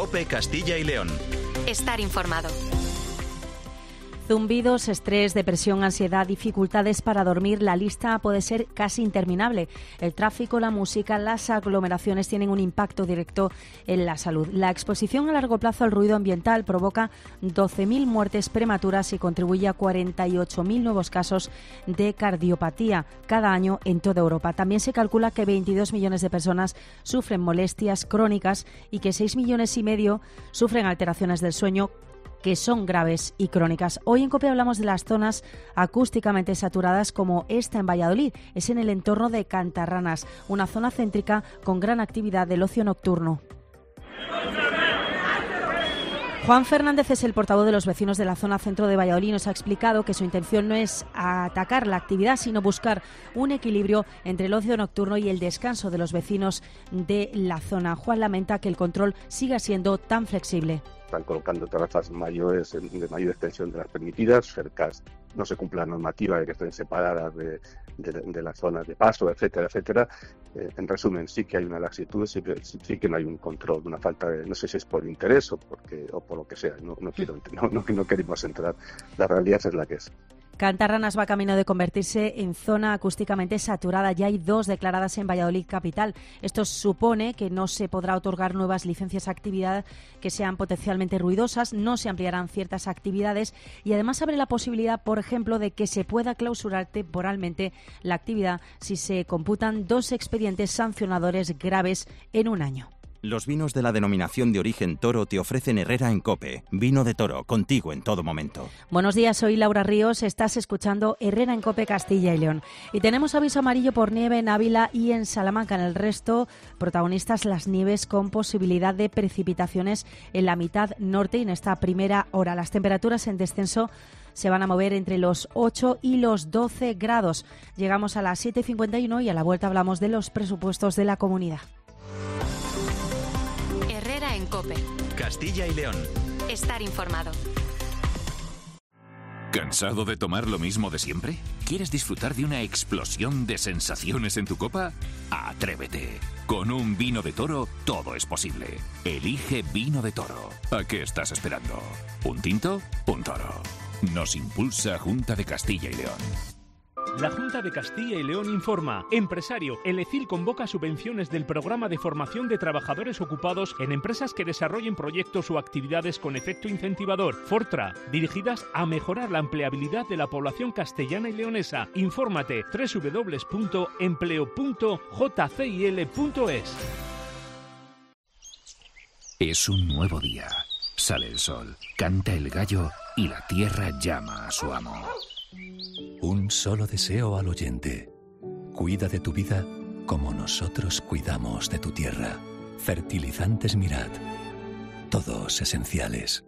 COPE Castilla y León. Estar informado. Zumbidos, estrés, depresión, ansiedad, dificultades para dormir, la lista puede ser casi interminable. El tráfico, la música, las aglomeraciones tienen un impacto directo en la salud. La exposición a largo plazo al ruido ambiental provoca 12.000 muertes prematuras y contribuye a 48.000 nuevos casos de cardiopatía cada año en toda Europa. También se calcula que 22 millones de personas sufren molestias crónicas y que 6,5 millones sufren alteraciones del sueño que son graves y crónicas. Hoy en COPE hablamos de las zonas acústicamente saturadas como esta en Valladolid. Es en el entorno de Cantarranas, una zona céntrica con gran actividad del ocio nocturno. Juan Fernández es el portavoz de los vecinos de la zona centro de Valladolid. Nos ha explicado que su intención no es atacar la actividad, sino buscar un equilibrio entre el ocio nocturno y el descanso de los vecinos de la zona. Juan lamenta que el control siga siendo tan flexible. Están colocando terrazas mayores de mayor extensión de las permitidas, cercas, no se cumple la normativa de que estén separadas de las zonas de paso, etcétera, etcétera. En resumen, sí que hay una laxitud, sí que no hay un control, una falta de, no sé si es por interés o por lo que sea, no queremos entrar, la realidad es la que es. Cantarranas va camino de convertirse en zona acústicamente saturada. Ya hay 2 declaradas en Valladolid capital. Esto supone que no se podrá otorgar nuevas licencias a actividades que sean potencialmente ruidosas, no se ampliarán ciertas actividades y además abre la posibilidad, por ejemplo, de que se pueda clausurar temporalmente la actividad si se computan 2 expedientes sancionadores graves en un año. Los vinos de la denominación de origen Toro te ofrecen Herrera en COPE. Vino de Toro, contigo en todo momento. Buenos días, soy Laura Ríos. Estás escuchando Herrera en COPE Castilla y León. Y tenemos aviso amarillo por nieve en Ávila y en Salamanca. En el resto, protagonistas las nieves con posibilidad de precipitaciones en la mitad norte y en esta primera hora. Las temperaturas en descenso se van a mover entre los 8 y los 12 grados. Llegamos a las 7:51 y a la vuelta hablamos de los presupuestos de la comunidad. Herrera en COPE. Castilla y León. Estar informado. ¿Cansado de tomar lo mismo de siempre? ¿Quieres disfrutar de una explosión de sensaciones en tu copa? ¡Atrévete! Con un vino de Toro todo es posible. Elige Vino de Toro. ¿A qué estás esperando? ¿Un tinto? Un toro. Nos impulsa Junta de Castilla y León. La Junta de Castilla y León informa. Empresario, el ECIL convoca subvenciones del Programa de Formación de Trabajadores Ocupados en empresas que desarrollen proyectos o actividades con efecto incentivador, Fortra, dirigidas a mejorar la empleabilidad de la población castellana y leonesa. Infórmate www.empleo.jcil.es. Es un nuevo día. Sale el sol, canta el gallo y la tierra llama a su amo. Un solo deseo al oyente. Cuida de tu vida como nosotros cuidamos de tu tierra. Fertilizantes Mirad. Todos esenciales.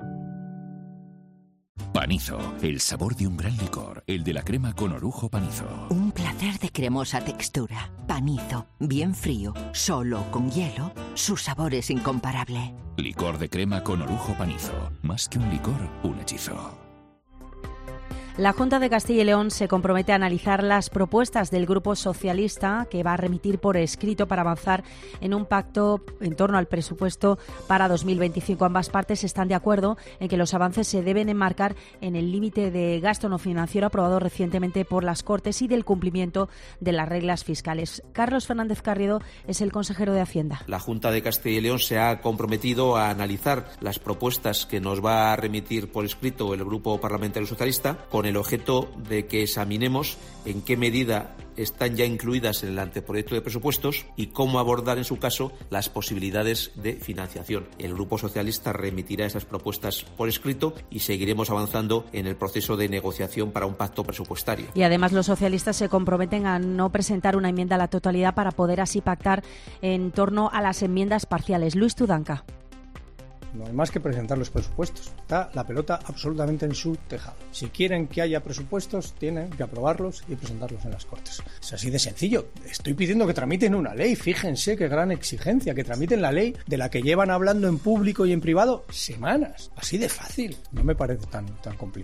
Panizo, el sabor de un gran licor, el de la crema con orujo Panizo. Un placer de cremosa textura. Panizo, bien frío, solo con hielo, su sabor es incomparable. Licor de crema con orujo Panizo. Más que un licor, un hechizo. La Junta de Castilla y León se compromete a analizar las propuestas del Grupo Socialista que va a remitir por escrito para avanzar en un pacto en torno al presupuesto para 2025. Ambas partes están de acuerdo en que los avances se deben enmarcar en el límite de gasto no financiero aprobado recientemente por las Cortes y del cumplimiento de las reglas fiscales. Carlos Fernández Carriedo es el consejero de Hacienda. La Junta de Castilla y León se ha comprometido a analizar las propuestas que nos va a remitir por escrito el Grupo Parlamentario Socialista con el objeto de que examinemos en qué medida están ya incluidas en el anteproyecto de presupuestos y cómo abordar en su caso las posibilidades de financiación. El Grupo Socialista remitirá esas propuestas por escrito y seguiremos avanzando en el proceso de negociación para un pacto presupuestario. Y además los socialistas se comprometen a no presentar una enmienda a la totalidad para poder así pactar en torno a las enmiendas parciales. Luis Tudanca. No hay más que presentar los presupuestos. Está la pelota absolutamente en su tejado. Si quieren que haya presupuestos, tienen que aprobarlos y presentarlos en las Cortes. Es así de sencillo. Estoy pidiendo que tramiten una ley. Fíjense qué gran exigencia. Que tramiten la ley de la que llevan hablando en público y en privado semanas. Así de fácil. No me parece tan complicado.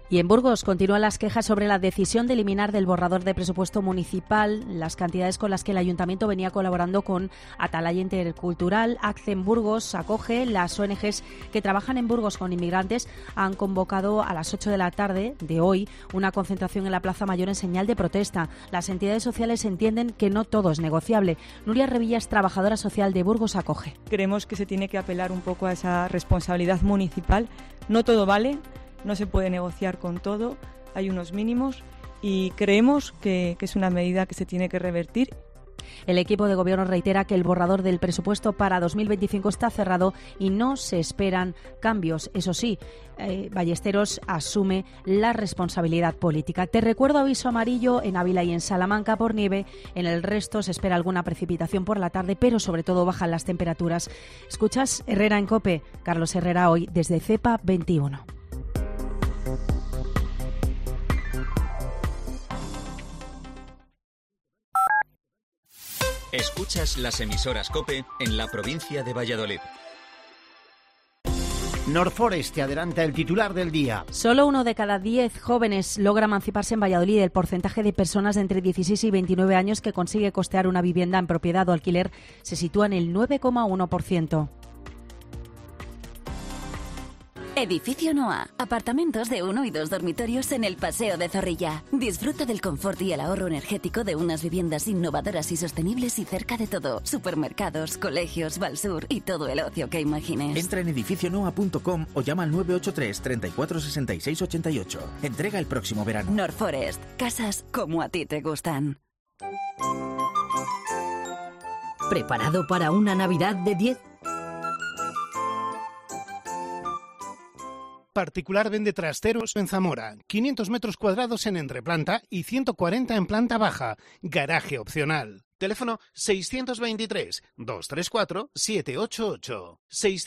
Y en Burgos continúan las quejas sobre la decisión de eliminar del borrador de presupuesto municipal las cantidades con las que el ayuntamiento venía colaborando con Atalaya Intercultural. Accen Burgos acoge. Las ONGs que trabajan en Burgos con inmigrantes han convocado a las 8 de la tarde de hoy una concentración en la Plaza Mayor en señal de protesta. Las entidades sociales entienden que no todo es negociable. Nuria Revillas, trabajadora social de Burgos, acoge. Creemos que se tiene que apelar un poco a esa responsabilidad municipal. No todo vale. No se puede negociar con todo, hay unos mínimos y creemos que es una medida que se tiene que revertir. El equipo de gobierno reitera que el borrador del presupuesto para 2025 está cerrado y no se esperan cambios. Eso sí, Ballesteros asume la responsabilidad política. Te recuerdo aviso amarillo en Ávila y en Salamanca por nieve. En el resto se espera alguna precipitación por la tarde, pero sobre todo bajan las temperaturas. Escuchas Herrera en COPE. Carlos Herrera hoy desde CEPA 21. Escuchas las emisoras COPE en la provincia de Valladolid. Norforest te adelanta el titular del día. Solo 1 de cada 10 jóvenes logra emanciparse en Valladolid. El porcentaje de personas de entre 16 y 29 años que consigue costear una vivienda en propiedad o alquiler se sitúa en el 9,1%. Edificio Noa. Apartamentos de 1 y 2 dormitorios en el Paseo de Zorrilla. Disfruta del confort y el ahorro energético de unas viviendas innovadoras y sostenibles y cerca de todo. Supermercados, colegios, Valsur y todo el ocio que imagines. Entra en edificionoa.com o llama al 983 34 66 88. Entrega el próximo verano. Norforest. Casas como a ti te gustan. ¿Preparado para una Navidad de 10? Particular vende trasteros en Zamora, 500 metros cuadrados en entreplanta y 140 en planta baja, garaje opcional. Teléfono 623-234-788.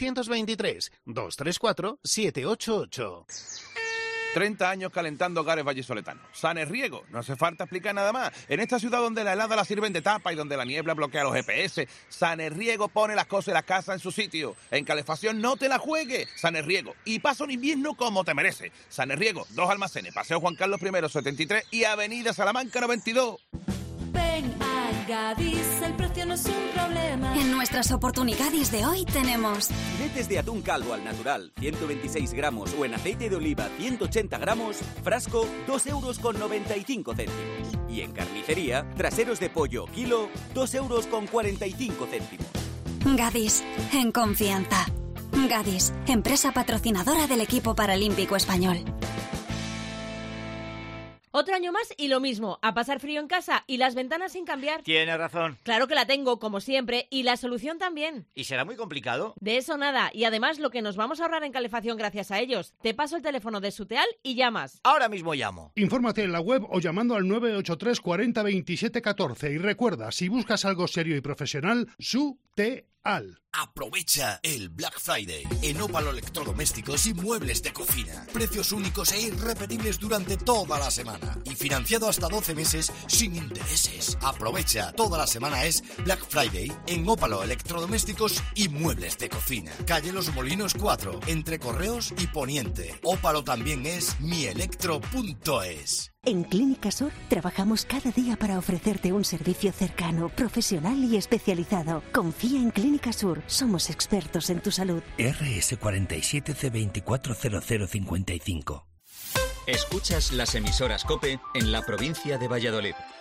623-234-788. 30 años calentando hogares vallisoletanos. Sanerriego, no hace falta explicar nada más. En esta ciudad donde la helada la sirven de tapa y donde la niebla bloquea los GPS, Sanerriego pone las cosas y la casa en su sitio. En calefacción no te la juegues. Sanerriego. Y pasa un invierno como te merece. Sanerriego, 2 almacenes, Paseo Juan Carlos I 73 y Avenida Salamanca 92. Ven a Gadis, el precio no es un problema. En nuestras oportunidades de hoy tenemos filetes de atún calvo al natural, 126 gramos, o en aceite de oliva, 180 gramos, frasco, 2,95 €. Y en carnicería, traseros de pollo, kilo, 2,45 €. Gadis, en confianza. Gadis, empresa patrocinadora del equipo paralímpico español. Otro año más y lo mismo, a pasar frío en casa y las ventanas sin cambiar. Tienes razón. Claro que la tengo, como siempre, y la solución también. ¿Y será muy complicado? De eso nada, y además lo que nos vamos a ahorrar en calefacción gracias a ellos. Te paso el teléfono de Suteal y llamas. Ahora mismo llamo. Infórmate en la web o llamando al 983 40 27 14 y recuerda, si buscas algo serio y profesional, Suteal. Aprovecha el Black Friday en Ópalo Electrodomésticos y Muebles de Cocina. Precios únicos e irrepetibles durante toda la semana y financiado hasta 12 meses sin intereses. Aprovecha, toda la semana es Black Friday en Ópalo Electrodomésticos y Muebles de Cocina. Calle Los Molinos 4, entre Correos y Poniente. Ópalo también es mielectro.es. En Clínica Sur trabajamos cada día para ofrecerte un servicio cercano, profesional y especializado. Confía en Clínica Sur, somos expertos en tu salud. RS47C240055. Escuchas las emisoras COPE en la provincia de Valladolid.